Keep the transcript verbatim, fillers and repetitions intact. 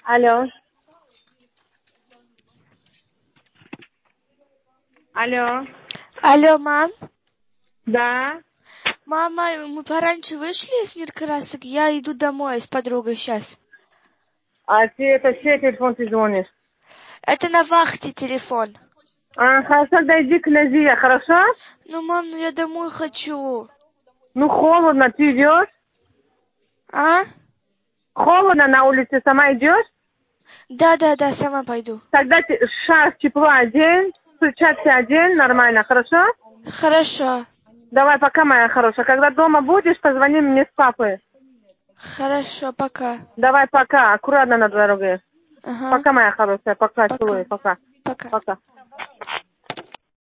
Алло. Алло. Алло, мам. Да. Мама, мы пораньше вышли из мир красок, я иду домой с подругой сейчас. А ты это чей телефон ты звонишь? Это на вахте телефон. А, хорошо, тогда иди к Назия, хорошо? Ну, мам, ну я домой хочу. Ну, холодно, ты идешь? А? Холодно на улице, сама идешь? Да, да, да, сама пойду. Тогда ты шар тепло одень, перчатки одень, нормально, хорошо? Хорошо. Давай, пока, моя хорошая. Когда дома будешь, позвони мне с папой. Хорошо, пока. Давай, пока, аккуратно на дороге. Ага. Пока, моя хорошая, пока, Пока. целую, пока. Пока. Пока.